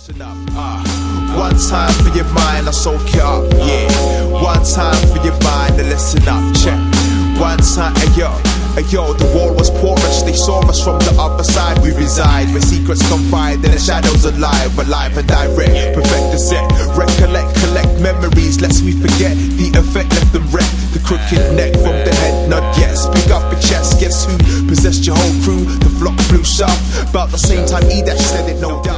listen up. One time for your mind, I soak it up, yeah. One time for your mind, and listen up, check. One time, ayo, the wall was porous. They saw us from the other side. We reside where secrets confide, and the shadows alive and direct. Perfect the set, recollect, collect memories, lest we forget the effect left them wrecked. The crooked neck from the head, not yet. Speak up your chest, guess who possessed your whole crew? The flock flew south about the same time E-Dash said it, no doubt.